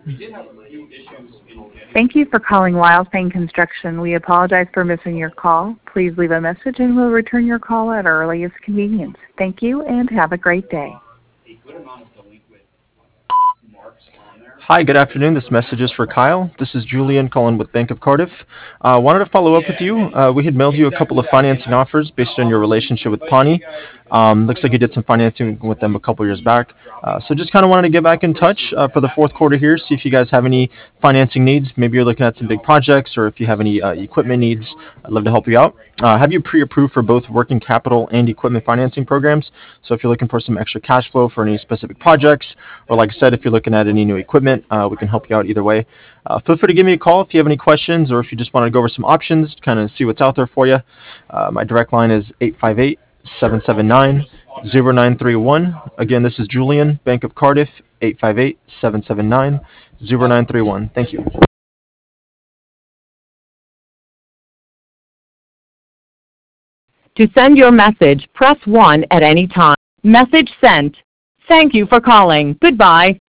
Thank you for calling Wildfang Construction. We apologize for missing your call. Please leave a message and we'll return your call at our earliest convenience. Thank you and have a great day. Hi, good afternoon. This message is for Kyle. This is Julian calling with Bank of Cardiff. Wanted to follow up with you. We had mailed you a couple of financing offers based on your relationship with Pawnee. Looks like you did some financing with them a couple years back. So just kind of wanted to get back in touch for the fourth quarter here, see if you guys have any financing needs. Maybe you're looking at some big projects, or if you have any equipment needs, I'd love to help you out. Have you pre-approved for both working capital and equipment financing programs? So if you're looking for some extra cash flow for any specific projects, or like I said, if you're looking at any new equipment, we can help you out either way. Feel free to give me a call if you have any questions, or if you just want to go over some options, kind of see what's out there for you. My direct line is 858-779-0931. Again, this is Julian, Bank of Cardiff, 858-779-0931. Thank you. To send your message, press 1 at any time. Message sent. Thank you for calling. Goodbye.